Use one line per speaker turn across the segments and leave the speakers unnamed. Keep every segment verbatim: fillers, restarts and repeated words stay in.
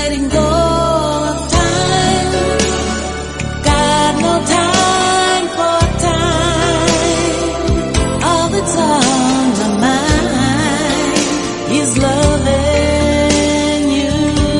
letting go of time. Got no time for time. All that's on my mind is loving you.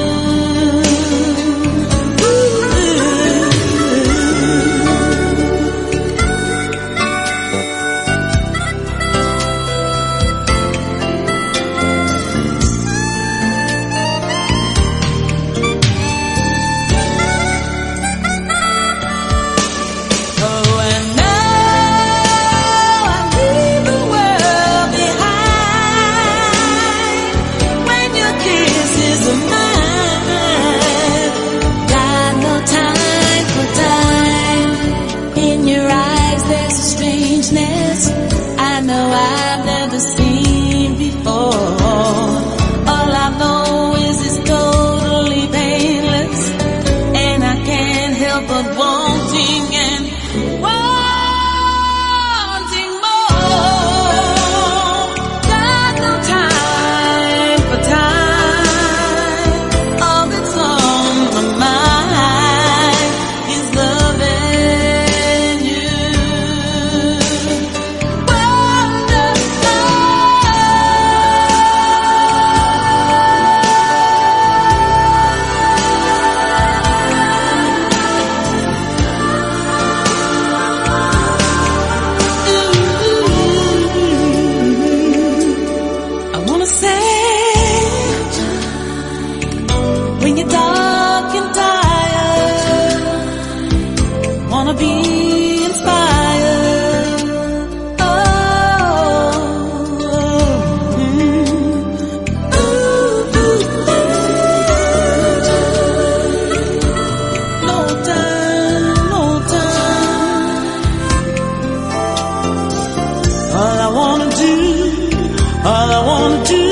I know I've never seen before. All I know is it's totally painless, and I can't help but wanting and wanting more. Got no time for time. All that's on my mind is loving you. When you're dark and tired, wanna be inspired. Oh, mm. Ooh, ooh, ooh. No time, no time. All I wanna do, all I wanna do